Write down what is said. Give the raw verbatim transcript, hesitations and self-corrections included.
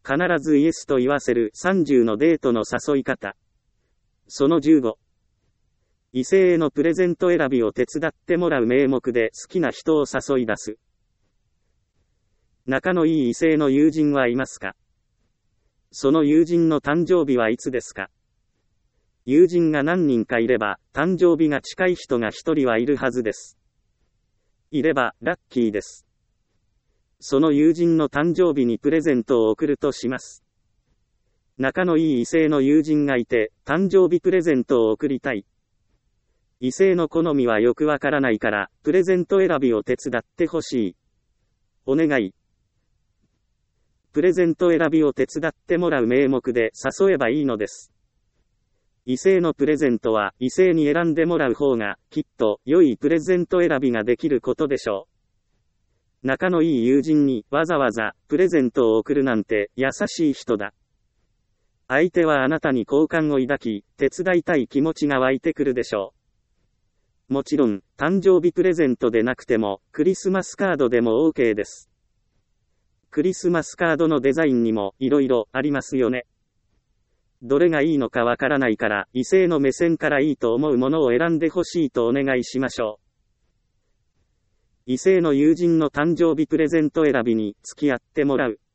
必ずイエスと言わせるさんじゅうのデートの誘い方。そのじゅうご。異性へのプレゼント選びを手伝ってもらう名目で好きな人を誘い出す。仲のいい異性の友人はいますか？その友人の誕生日はいつですか？友人が何人かいれば、誕生日が近い人が一人はいるはずです。いれば、ラッキーです。その友人の誕生日にプレゼントを贈るとします。仲のいい異性の友人がいて、誕生日プレゼントを贈りたい。異性の好みはよくわからないから、プレゼント選びを手伝ってほしい。お願い。プレゼント選びを手伝ってもらう名目で誘えばいいのです。異性のプレゼントは異性に選んでもらう方がきっと良いプレゼント選びができることでしょう。仲のいい友人にわざわざプレゼントを贈るなんて優しい人だ。相手はあなたに好感を抱き、手伝いたい気持ちが湧いてくるでしょう。もちろん、誕生日プレゼントでなくても、クリスマスカードでも OK です。クリスマスカードのデザインにも色々ありますよね。どれがいいのかわからないから、異性の目線からいいと思うものを選んでほしいとお願いしましょう。異性の友人の誕生日プレゼント選びに付き合ってもらう。